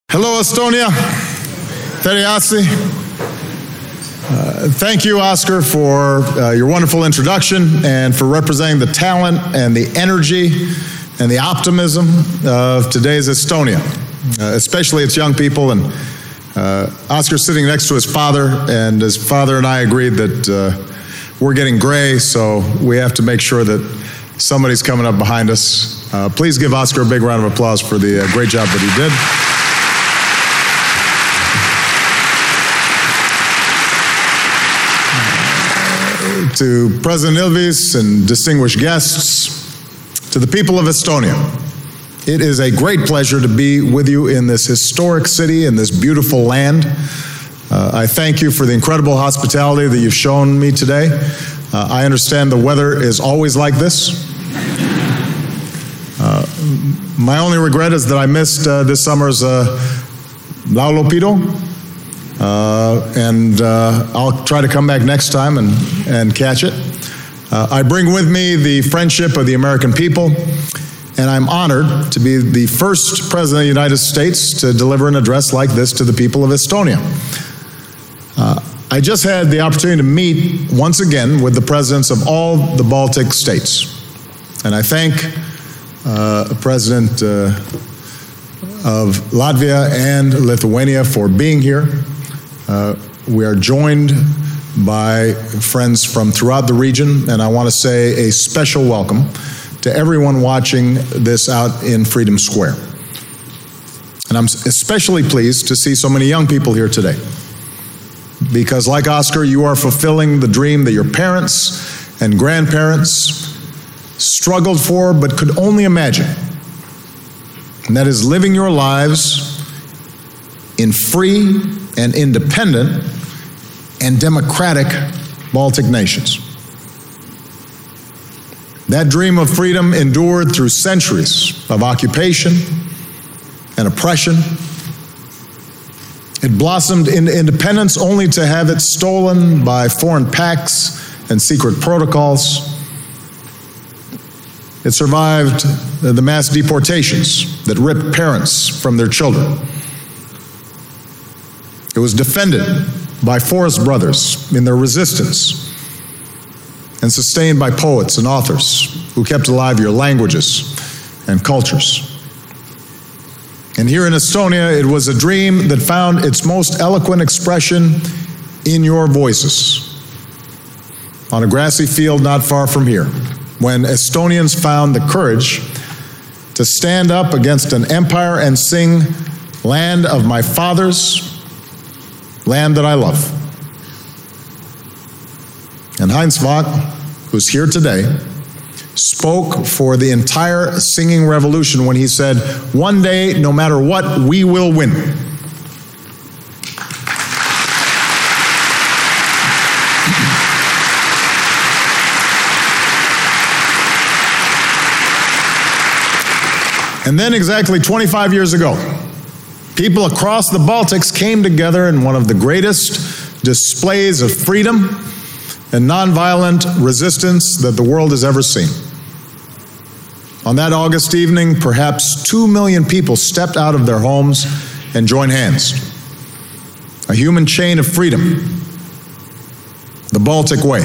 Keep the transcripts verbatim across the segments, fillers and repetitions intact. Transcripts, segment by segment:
Hello, Estonia. Teriasi. Uh, thank you, Oscar, for uh, your wonderful introduction and for representing the talent and the energy and the optimism of today's Estonia, uh, especially its young people. And uh, Oscar's sitting next to his father, and his father and I agreed that uh, we're getting gray, so we have to make sure that somebody's coming up behind us. Uh, please give Oscar a big round of applause for the uh, great job that he did. To President Ilves and distinguished guests, to the people of Estonia, it is a great pleasure to be with you in this historic city, in this beautiful land. Uh, I thank you for the incredible hospitality that you've shown me today. Uh, I understand the weather is always like this. Uh, my only regret is that I missed uh, this summer's uh, Laulupito. Uh, and uh, I'll try to come back next time and, and catch it. Uh, I bring with me the friendship of the American people, and I'm honored to be the first President of the United States to deliver an address like this to the people of Estonia. Uh, I just had the opportunity to meet once again with the presidents of all the Baltic states, and I thank uh, President uh, of Latvia and Lithuania for being here. Uh, we are joined by friends from throughout the region, and I want to say a special welcome to everyone watching this out in Freedom Square. And I'm especially pleased to see so many young people here today, because like Oscar, you are fulfilling the dream that your parents and grandparents struggled for but could only imagine, and that is living your lives in free and independent and democratic Baltic nations. That dream of freedom endured through centuries of occupation and oppression. It blossomed into independence only to have it stolen by foreign pacts and secret protocols. It survived the mass deportations that ripped parents from their children. It was defended by forest brothers in their resistance and sustained by poets and authors who kept alive your languages and cultures. And here in Estonia, it was a dream that found its most eloquent expression in your voices. On a grassy field not far from here, when Estonians found the courage to stand up against an empire and sing, "Land of my fathers, land that I love." And Heinz Wack, who's here today, spoke for the entire singing revolution when he said, "One day, no matter what, we will win." And then exactly twenty-five years ago, people across the Baltics came together in one of the greatest displays of freedom and nonviolent resistance that the world has ever seen. On that August evening, perhaps two million people stepped out of their homes and joined hands. A human chain of freedom, the Baltic Way.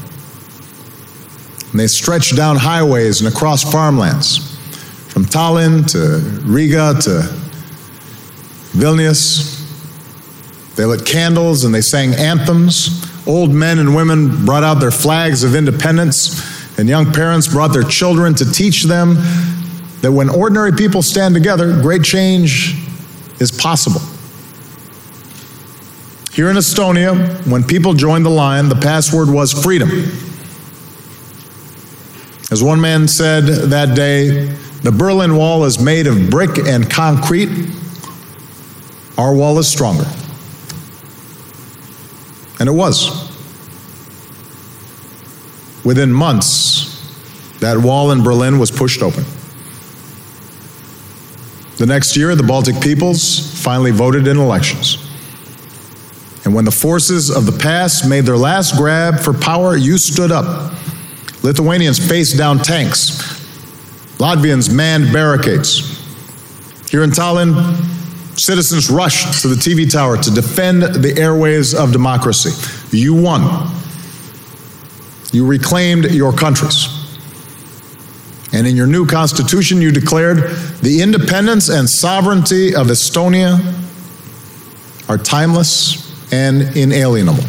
And they stretched down highways and across farmlands, from Tallinn to Riga to Vilnius. They lit candles and they sang anthems. Old men and women brought out their flags of independence, and young parents brought their children to teach them that when ordinary people stand together, great change is possible. Here in Estonia, when people joined the line, the password was freedom. As one man said that day, "The Berlin Wall is made of brick and concrete. Our wall is stronger." And it was. Within months, that wall in Berlin was pushed open. The next year, the Baltic peoples finally voted in elections. And when the forces of the past made their last grab for power, you stood up. Lithuanians faced down tanks. Latvians manned barricades. Here in Tallinn, Citizens rushed to the T V tower to defend the airwaves of democracy. You won. You reclaimed your countries. And in your new constitution, you declared the independence and sovereignty of Estonia are timeless and inalienable.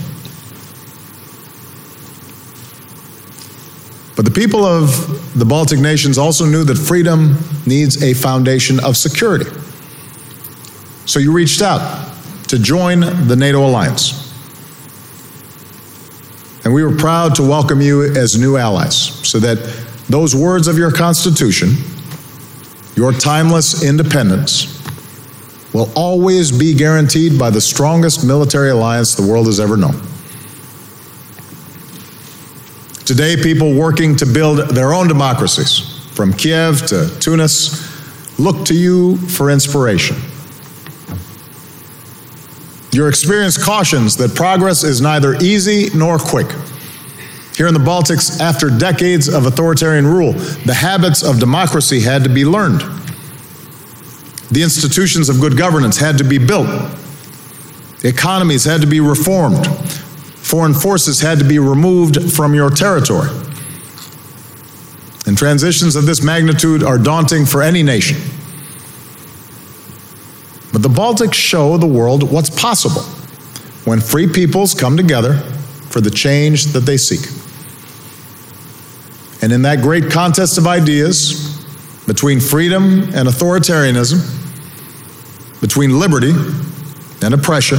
But the people of the Baltic nations also knew that freedom needs a foundation of security. So you reached out to join the NATO alliance. And we were proud to welcome you as new allies, so that those words of your Constitution, your timeless independence, will always be guaranteed by the strongest military alliance the world has ever known. Today, people working to build their own democracies, from Kiev to Tunis, look to you for inspiration. Your experience cautions that progress is neither easy nor quick. Here in the Baltics, after decades of authoritarian rule, the habits of democracy had to be learned. The institutions of good governance had to be built. Economies had to be reformed. Foreign forces had to be removed from your territory. And transitions of this magnitude are daunting for any nation. But the Baltics show the world what's possible when free peoples come together for the change that they seek. And in that great contest of ideas between freedom and authoritarianism, between liberty and oppression,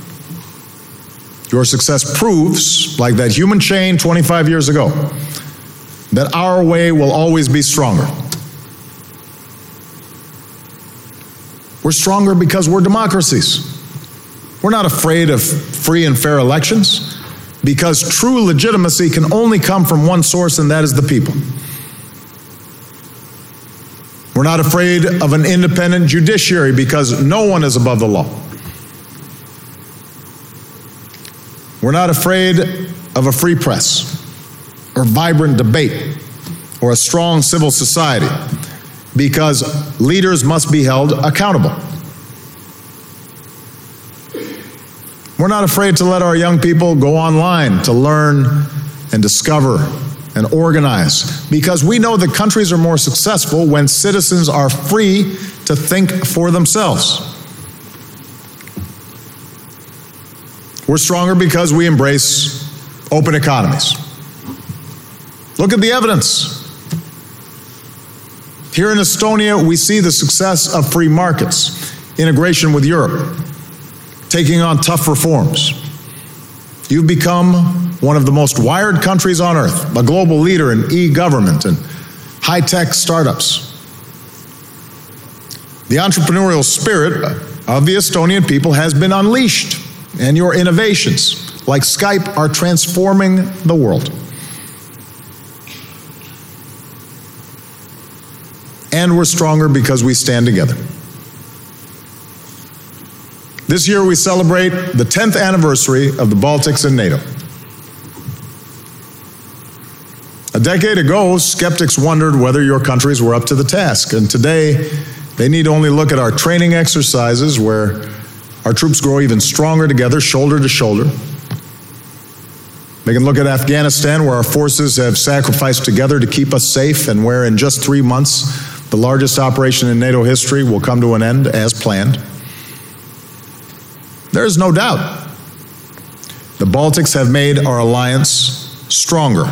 your success proves, like that human chain twenty-five years ago, that our way will always be stronger. We're stronger because we're democracies. We're not afraid of free and fair elections, because true legitimacy can only come from one source, and that is the people. We're not afraid of an independent judiciary, because no one is above the law. We're not afraid of a free press, or vibrant debate, or a strong civil society, because leaders must be held accountable. We're not afraid to let our young people go online to learn and discover and organize, because we know that countries are more successful when citizens are free to think for themselves. We're stronger because we embrace open economies. Look at the evidence. Here in Estonia, we see the success of free markets, integration with Europe, taking on tough reforms. You've become one of the most wired countries on earth, a global leader in e-government and high-tech startups. The entrepreneurial spirit of the Estonian people has been unleashed, and your innovations, like Skype, are transforming the world. And we're stronger because we stand together. This year we celebrate the tenth anniversary of the Baltics and NATO. A decade ago, skeptics wondered whether your countries were up to the task, and today they need only look at our training exercises where our troops grow even stronger together, shoulder to shoulder. They can look at Afghanistan, where our forces have sacrificed together to keep us safe, and where in just three months, the largest operation in NATO history will come to an end as planned. There is no doubt the Baltics have made our alliance stronger.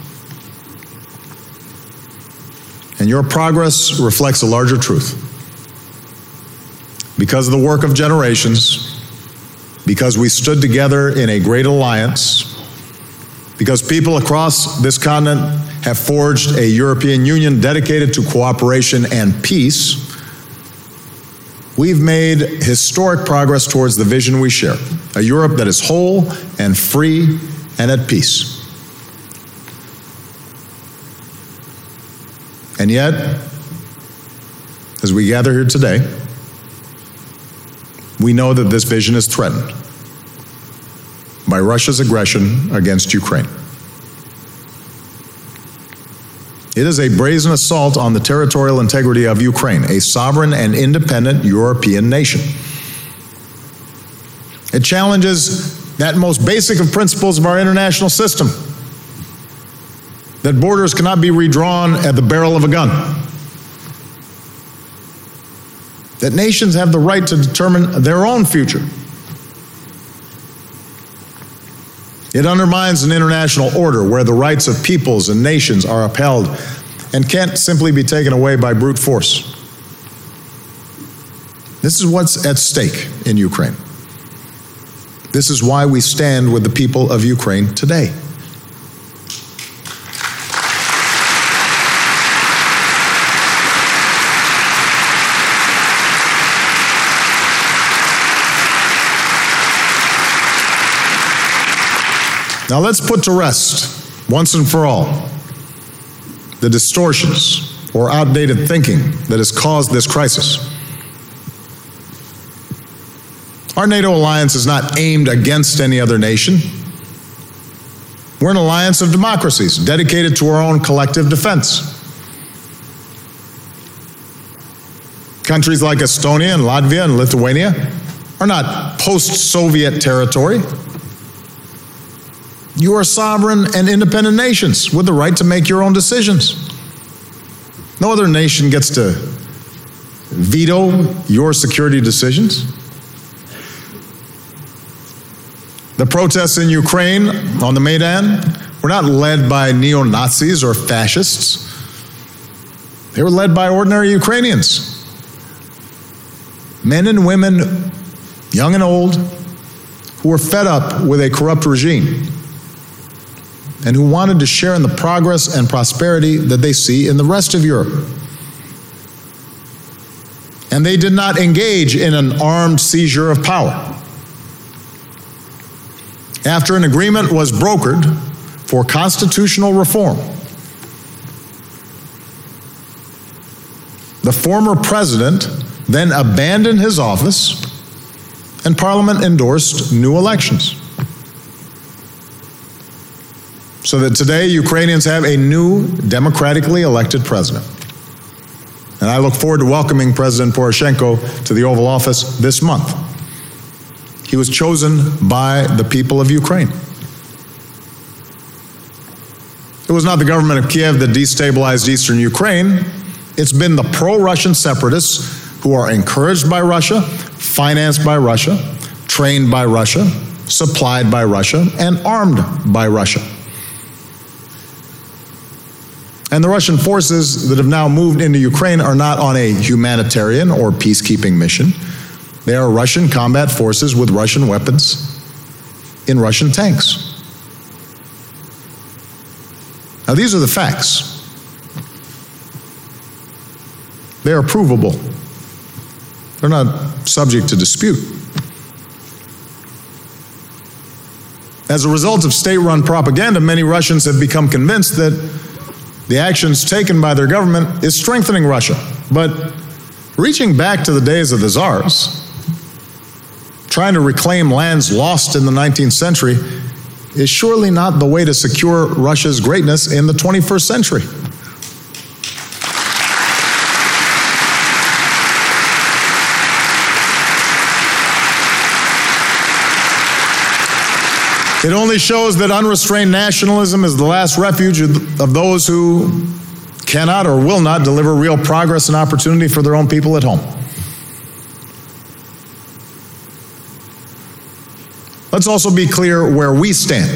And your progress reflects a larger truth. Because of the work of generations, because we stood together in a great alliance, because people across this continent have forged a European Union dedicated to cooperation and peace, we've made historic progress towards the vision we share, a Europe that is whole and free and at peace. And yet, as we gather here today, we know that this vision is threatened by Russia's aggression against Ukraine. It is a brazen assault on the territorial integrity of Ukraine, a sovereign and independent European nation. It challenges that most basic of principles of our international system, that borders cannot be redrawn at the barrel of a gun, that nations have the right to determine their own future. It undermines an international order where the rights of peoples and nations are upheld and can't simply be taken away by brute force. This is what's at stake in Ukraine. This is why we stand with the people of Ukraine today. Now let's put to rest, once and for all, the distortions or outdated thinking that has caused this crisis. Our NATO alliance is not aimed against any other nation. We're an alliance of democracies dedicated to our own collective defense. Countries like Estonia and Latvia and Lithuania are not post-Soviet territory. You are sovereign and independent nations with the right to make your own decisions. No other nation gets to veto your security decisions. The protests in Ukraine on the Maidan were not led by neo-Nazis or fascists. They were led by ordinary Ukrainians. Men and women, young and old, who were fed up with a corrupt regime and who wanted to share in the progress and prosperity that they see in the rest of Europe. And they did not engage in an armed seizure of power. After an agreement was brokered for constitutional reform, the former president then abandoned his office and Parliament endorsed new elections. So that today Ukrainians have a new democratically elected president. And I look forward to welcoming President Poroshenko to the Oval Office this month. He was chosen by the people of Ukraine. It was not the government of Kiev that destabilized eastern Ukraine. It's been the pro-Russian separatists who are encouraged by Russia, financed by Russia, trained by Russia, supplied by Russia, and armed by Russia. And the Russian forces that have now moved into Ukraine are not on a humanitarian or peacekeeping mission. They are Russian combat forces with Russian weapons in Russian tanks. Now, these are the facts. They are provable. They're not subject to dispute. As a result of state-run propaganda, many Russians have become convinced that the actions taken by their government is strengthening Russia. But reaching back to the days of the czars, trying to reclaim lands lost in the nineteenth century is surely not the way to secure Russia's greatness in the twenty-first century. It only shows that unrestrained nationalism is the last refuge of those who cannot or will not deliver real progress and opportunity for their own people at home. Let's also be clear where we stand.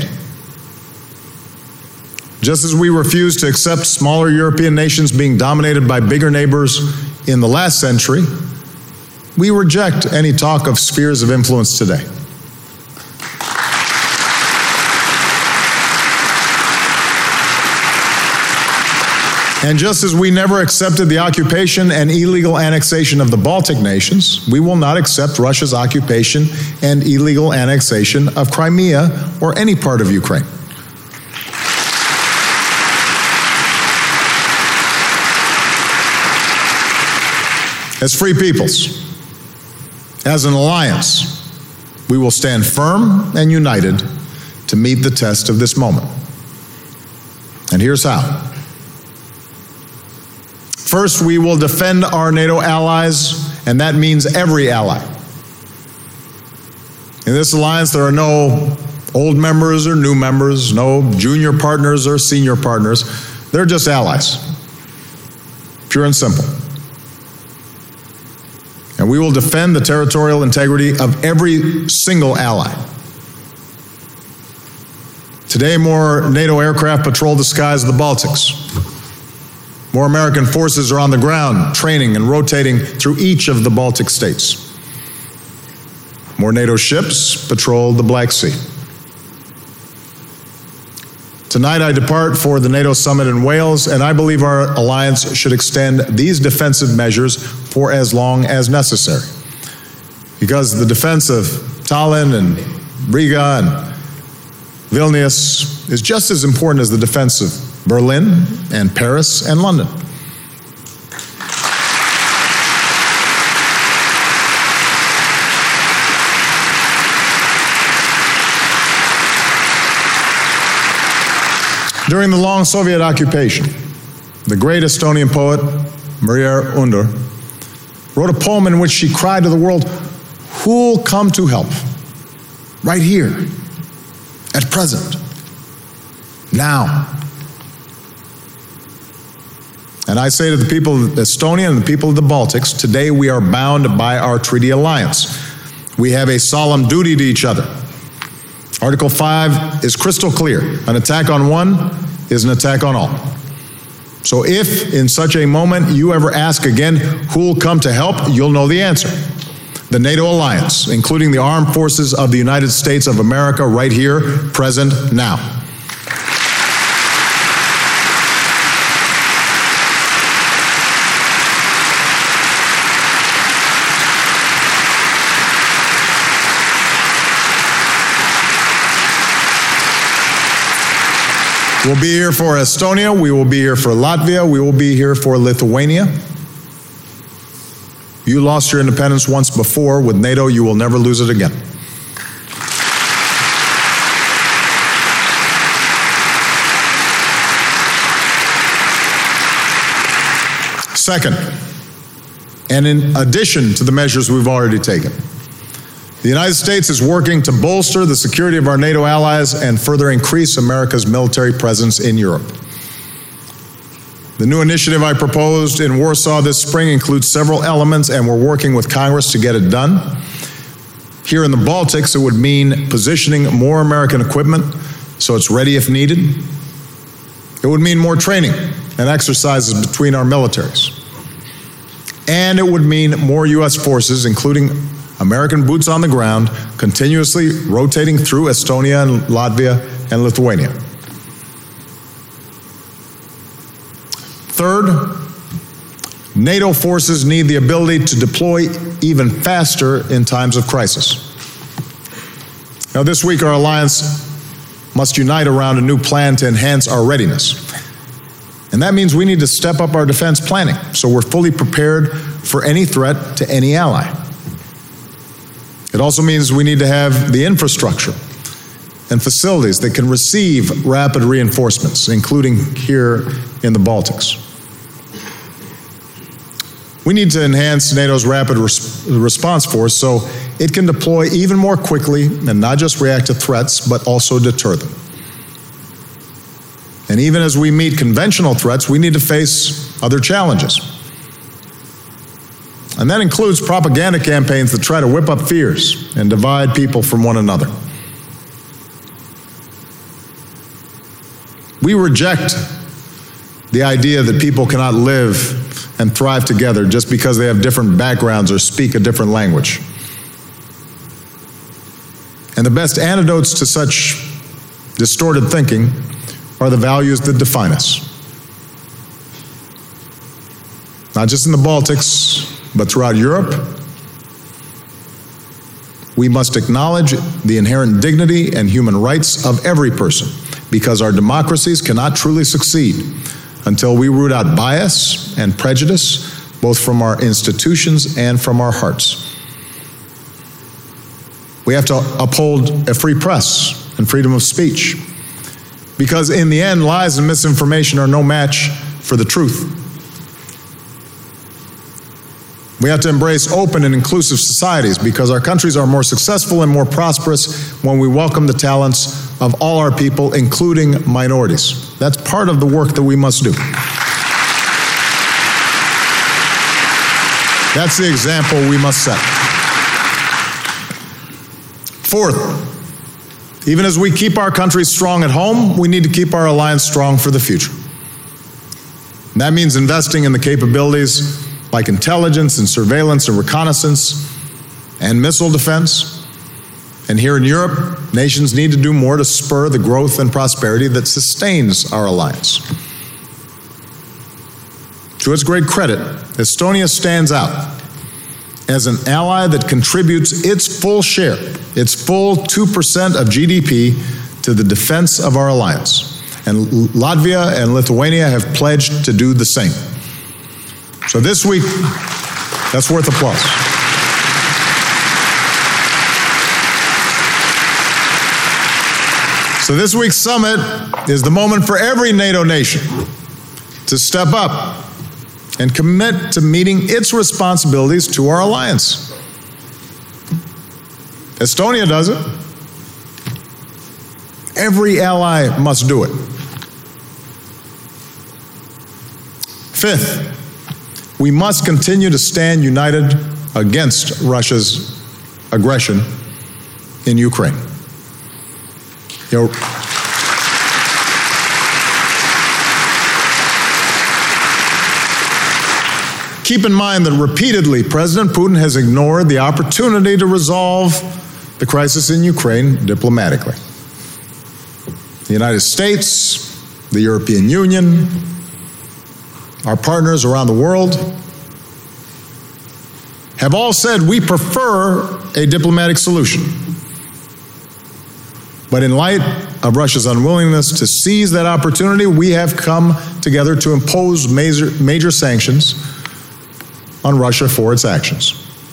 Just as we refuse to accept smaller European nations being dominated by bigger neighbors in the last century, we reject any talk of spheres of influence today. And just as we never accepted the occupation and illegal annexation of the Baltic nations, we will not accept Russia's occupation and illegal annexation of Crimea or any part of Ukraine. As free peoples, as an alliance, we will stand firm and united to meet the test of this moment. And here's how. First, we will defend our NATO allies, and that means every ally. In this alliance, there are no old members or new members, no junior partners or senior partners. They're just allies, pure and simple. And we will defend the territorial integrity of every single ally. Today, more NATO aircraft patrol the skies of the Baltics. More American forces are on the ground, training and rotating through each of the Baltic states. More NATO ships patrol the Black Sea. Tonight I depart for the NATO summit in Wales, and I believe our alliance should extend these defensive measures for as long as necessary. Because the defense of Tallinn and Riga and Vilnius is just as important as the defense of Berlin and Paris and London. During the long Soviet occupation, the great Estonian poet, Maria Under, wrote a poem in which she cried to the world, "Who'll come to help? Right here, at present, now." And I say to the people of Estonia and the people of the Baltics, today we are bound by our treaty alliance. We have a solemn duty to each other. Article five is crystal clear. An attack on one is an attack on all. So if in such a moment you ever ask again, who will come to help, you'll know the answer. The NATO alliance, including the armed forces of the United States of America, right here, present, now. We'll be here for Estonia, we will be here for Latvia, we will be here for Lithuania. You lost your independence once before. With NATO, you will never lose it again. Second, and in addition to the measures we've already taken, the United States is working to bolster the security of our NATO allies and further increase America's military presence in Europe. The new initiative I proposed in Warsaw this spring includes several elements, and we're working with Congress to get it done. Here in the Baltics, it would mean positioning more American equipment so it's ready if needed. It would mean more training and exercises between our militaries. And it would mean more U S forces, including American boots on the ground, continuously rotating through Estonia and Latvia and Lithuania. Third, NATO forces need the ability to deploy even faster in times of crisis. Now, this week our alliance must unite around a new plan to enhance our readiness. And that means we need to step up our defense planning so we're fully prepared for any threat to any ally. It also means we need to have the infrastructure and facilities that can receive rapid reinforcements, including here in the Baltics. We need to enhance NATO's rapid res- response force so it can deploy even more quickly and not just react to threats, but also deter them. And even as we meet conventional threats, we need to face other challenges. And that includes propaganda campaigns that try to whip up fears and divide people from one another. We reject the idea that people cannot live and thrive together just because they have different backgrounds or speak a different language. And the best antidotes to such distorted thinking are the values that define us. Not just in the Baltics, but throughout Europe. We must acknowledge the inherent dignity and human rights of every person, because our democracies cannot truly succeed until we root out bias and prejudice, both from our institutions and from our hearts. We have to uphold a free press and freedom of speech, because in the end, lies and misinformation are no match for the truth. We have to embrace open and inclusive societies because our countries are more successful and more prosperous when we welcome the talents of all our people, including minorities. That's part of the work that we must do. That's the example we must set. Fourth, even as we keep our country strong at home, we need to keep our alliance strong for the future. That means investing in the capabilities like intelligence and surveillance and reconnaissance and missile defense. And here in Europe, nations need to do more to spur the growth and prosperity that sustains our alliance. To its great credit, Estonia stands out as an ally that contributes its full share, its full two percent of G D P to the defense of our alliance. And Latvia and Lithuania have pledged to do the same. So this week, that's worth applause. So this week's summit is the moment for every NATO nation to step up and commit to meeting its responsibilities to our alliance. Estonia does it. Every ally must do it. Fifth, we must continue to stand united against Russia's aggression in Ukraine. You know, keep in mind that repeatedly President Putin has ignored the opportunity to resolve the crisis in Ukraine diplomatically. The United States, the European Union, our partners around the world have all said we prefer a diplomatic solution. But in light of Russia's unwillingness to seize that opportunity, we have come together to impose major, major sanctions on Russia for its actions.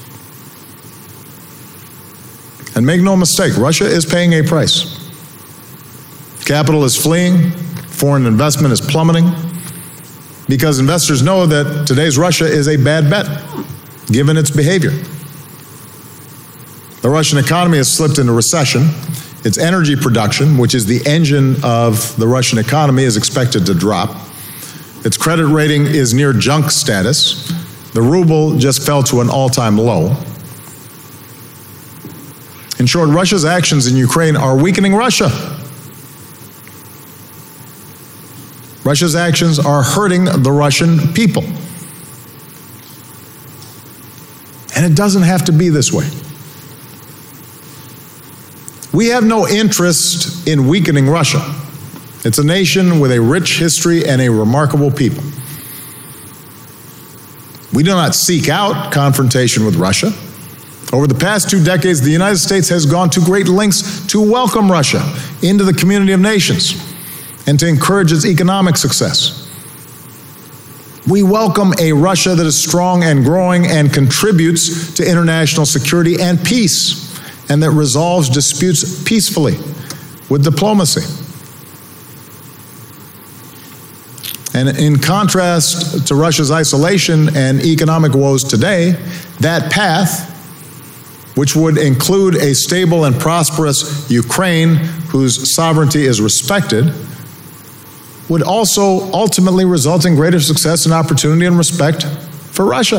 And make no mistake, Russia is paying a price. Capital is fleeing, foreign investment is plummeting, because investors know that today's Russia is a bad bet, given its behavior. The Russian economy has slipped into recession. Its energy production, which is the engine of the Russian economy, is expected to drop. Its credit rating is near junk status. The ruble just fell to an all-time low. In short, Russia's actions in Ukraine are weakening Russia. Russia's actions are hurting the Russian people. And it doesn't have to be this way. We have no interest in weakening Russia. It's a nation with a rich history and a remarkable people. We do not seek out confrontation with Russia. Over the past two decades, the United States has gone to great lengths to welcome Russia into the community of nations and to encourage its economic success. We welcome a Russia that is strong and growing and contributes to international security and peace, and that resolves disputes peacefully with diplomacy. And in contrast to Russia's isolation and economic woes today, that path, which would include a stable and prosperous Ukraine whose sovereignty is respected, would also ultimately result in greater success and opportunity and respect for Russia.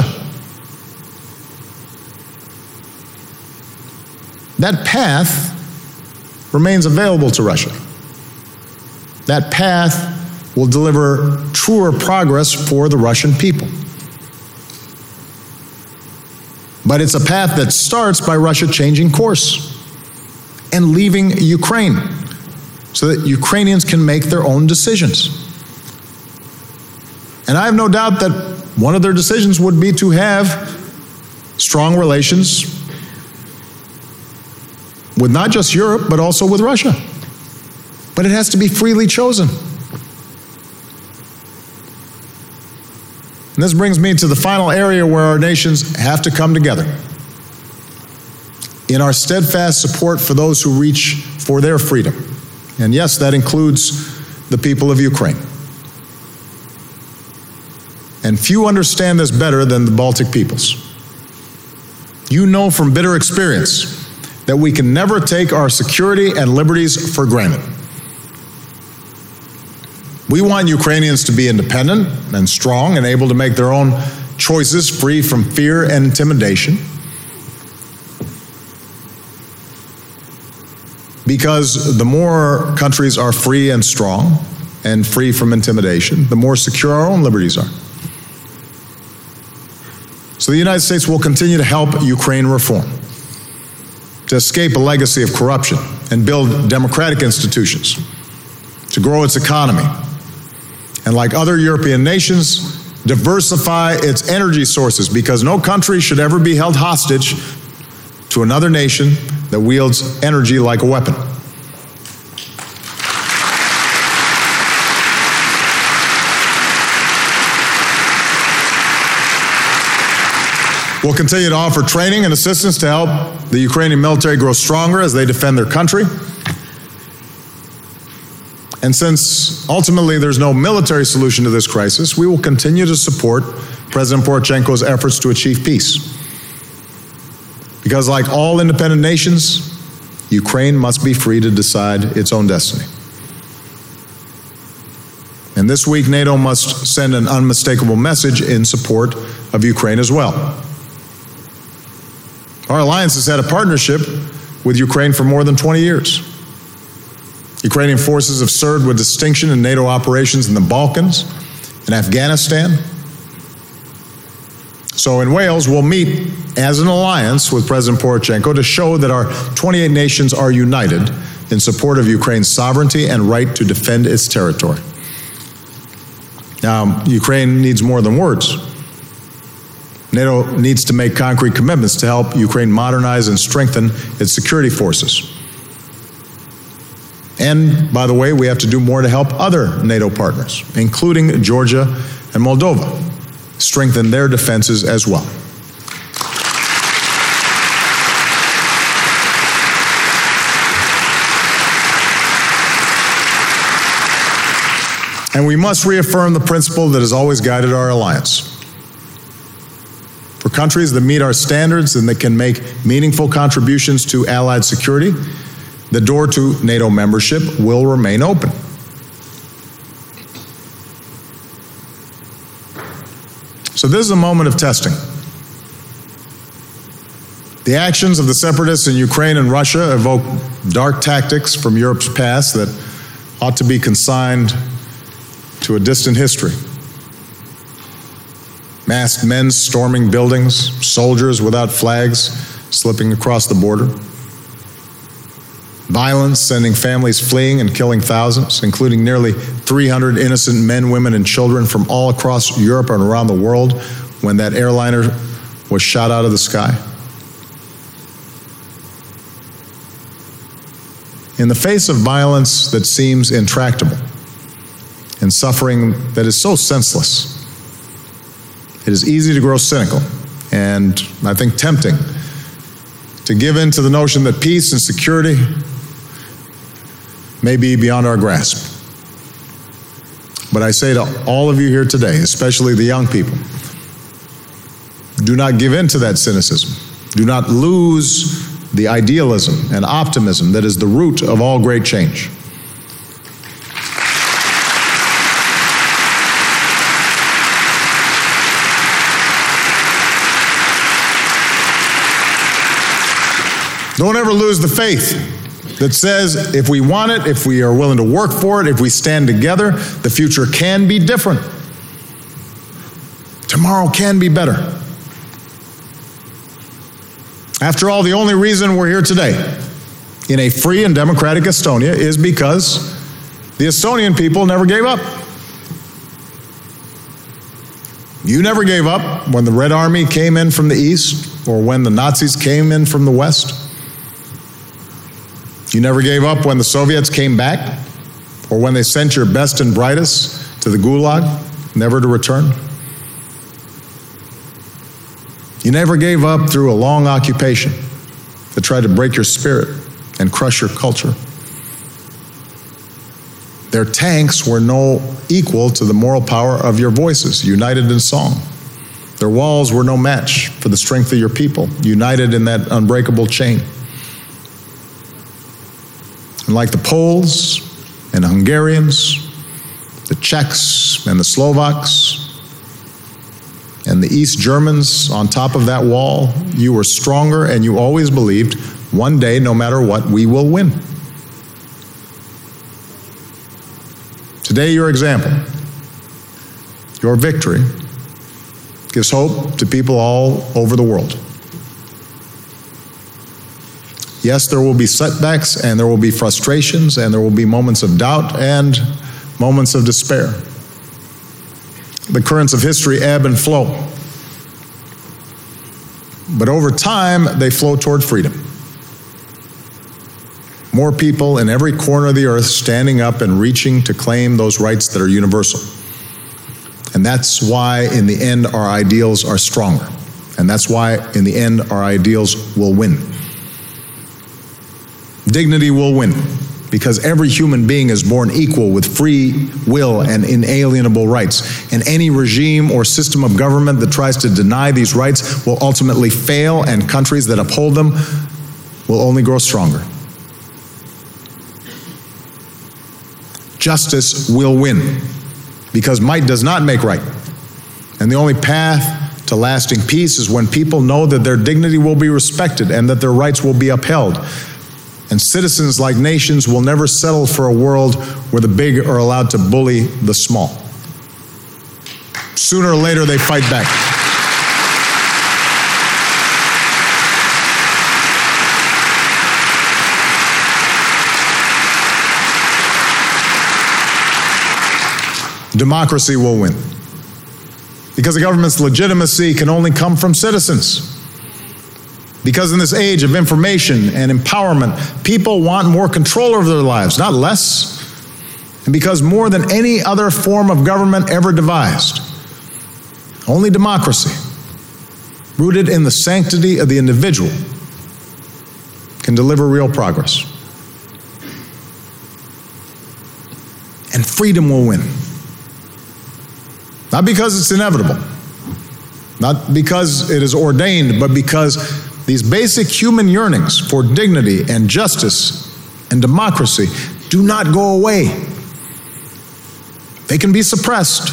That path remains available to Russia. That path will deliver truer progress for the Russian people. But it's a path that starts by Russia changing course and leaving Ukraine so that Ukrainians can make their own decisions. And I have no doubt that one of their decisions would be to have strong relations with not just Europe, but also with Russia. But it has to be freely chosen. And this brings me to the final area where our nations have to come together in our steadfast support for those who reach for their freedom. And yes, that includes the people of Ukraine. And few understand this better than the Baltic peoples. You know from bitter experience that we can never take our security and liberties for granted. We want Ukrainians to be independent and strong and able to make their own choices free from fear and intimidation. Because the more countries are free and strong and free from intimidation, the more secure our own liberties are. So the United States will continue to help Ukraine reform, to escape a legacy of corruption and build democratic institutions, to grow its economy, and like other European nations, diversify its energy sources, because no country should ever be held hostage to another nation that wields energy like a weapon. We'll continue to offer training and assistance to help the Ukrainian military grow stronger as they defend their country. And since ultimately there's no military solution to this crisis, we will continue to support President Poroshenko's efforts to achieve peace. Because like all independent nations, Ukraine must be free to decide its own destiny. And this week, NATO must send an unmistakable message in support of Ukraine as well. Our alliance has had a partnership with Ukraine for more than twenty years. Ukrainian forces have served with distinction in NATO operations in the Balkans and Afghanistan. So in Wales, we'll meet as an alliance with President Poroshenko to show that our twenty-eight nations are united in support of Ukraine's sovereignty and right to defend its territory. Now, Ukraine needs more than words. NATO needs to make concrete commitments to help Ukraine modernize and strengthen its security forces. And, by the way, we have to do more to help other NATO partners, including Georgia and Moldova, strengthen their defenses as well. And we must reaffirm the principle that has always guided our alliance. For countries that meet our standards and that can make meaningful contributions to Allied security, the door to NATO membership will remain open. So this is a moment of testing. The actions of the separatists in Ukraine and Russia evoke dark tactics from Europe's past that ought to be consigned to a distant history. Masked men storming buildings, soldiers without flags slipping across the border. Violence sending families fleeing and killing thousands, including nearly three hundred innocent men, women, and children from all across Europe and around the world when that airliner was shot out of the sky. In the face of violence that seems intractable and suffering that is so senseless, it is easy to grow cynical and, I think, tempting to give in to the notion that peace and security may be beyond our grasp. But I say to all of you here today, especially the young people, do not give in to that cynicism. Do not lose the idealism and optimism that is the root of all great change. Don't ever lose the faith that says if we want it, if we are willing to work for it, if we stand together, the future can be different. Tomorrow can be better. After all, the only reason we're here today in a free and democratic Estonia is because the Estonian people never gave up. You never gave up when the Red Army came in from the east or when the Nazis came in from the west. You never gave up when the Soviets came back or when they sent your best and brightest to the Gulag, never to return. You never gave up through a long occupation that tried to break your spirit and crush your culture. Their tanks were no equal to the moral power of your voices, united in song. Their walls were no match for the strength of your people, united in that unbreakable chain. And like the Poles and the Hungarians, the Czechs and the Slovaks, and the East Germans on top of that wall, you were stronger, and you always believed, one day, no matter what, we will win. Today, your example, your victory, gives hope to people all over the world. Yes, there will be setbacks, and there will be frustrations, and there will be moments of doubt and moments of despair. The currents of history ebb and flow. But over time, they flow toward freedom. More people in every corner of the earth standing up and reaching to claim those rights that are universal. And that's why, in the end, our ideals are stronger. And that's why, in the end, our ideals will win. Dignity will win, because every human being is born equal with free will and inalienable rights. And any regime or system of government that tries to deny these rights will ultimately fail, and countries that uphold them will only grow stronger. Justice will win, because might does not make right. And the only path to lasting peace is when people know that their dignity will be respected and that their rights will be upheld. And citizens, like nations, will never settle for a world where the big are allowed to bully the small. Sooner or later, they fight back. Democracy will win, because the government's legitimacy can only come from citizens. Because in this age of information and empowerment, people want more control over their lives, not less. And because more than any other form of government ever devised, only democracy, rooted in the sanctity of the individual, can deliver real progress. And freedom will win. Not because it's inevitable, not because it is ordained, but because these basic human yearnings for dignity and justice and democracy do not go away. They can be suppressed.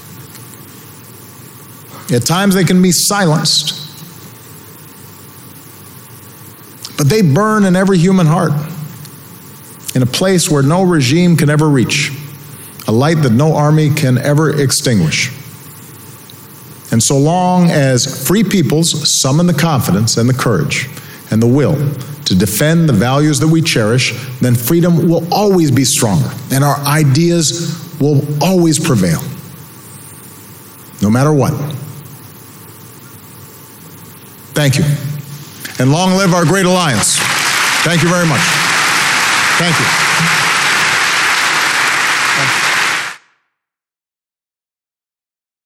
At times they can be silenced. But they burn in every human heart, in a place where no regime can ever reach, a light that no army can ever extinguish. And so long as free peoples summon the confidence and the courage and the will to defend the values that we cherish, then freedom will always be stronger, and our ideas will always prevail, no matter what. Thank you. And long live our great alliance. Thank you very much. Thank you.